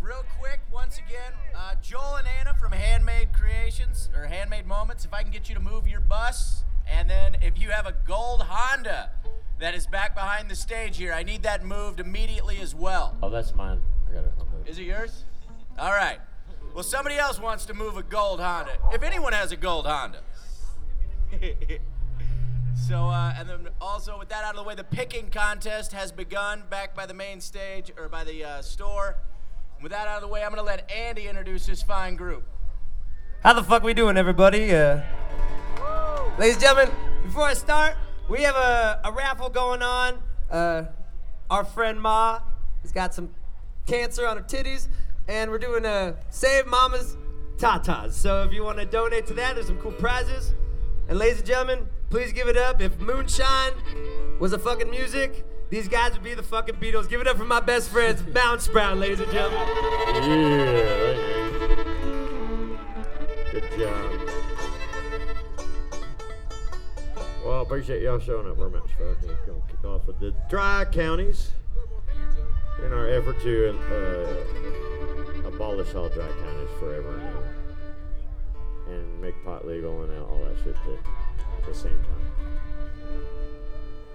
real quick, once again, Joel and Anna from Handmade Creations, or Handmade Moments, if I can get you to move your bus, and then if you have a gold Honda that is back behind the stage here, I need that moved immediately as well. Oh, that's mine. I got it. Okay. Is it yours? All right. Well, somebody else wants to move a gold Honda. If anyone has a gold Honda. So, and then also with that out of the way, the picking contest has begun back by the main stage, or by the store. With that out of the way, I'm going to let Andy introduce his fine group. How the fuck we doing, everybody? Ladies and gentlemen, before I start, we have a raffle going on. Our friend Ma has got some cancer on her titties, and we're doing a Save Mama's Tatas. So if you want to donate to that, there's some cool prizes. And ladies and gentlemen, please give it up. If Moonshine was a fucking music, these guys would be the fucking Beatles. Give it up for my best friends, Mountain Sprout, ladies and gentlemen. Yeah. Good job. Well, I appreciate y'all showing up. We're Mountain Sprout. We're going to kick off with the Tri-Counties in our effort to abolish all dry counties forever and ever, and make pot legal and all that shit too, at the same time.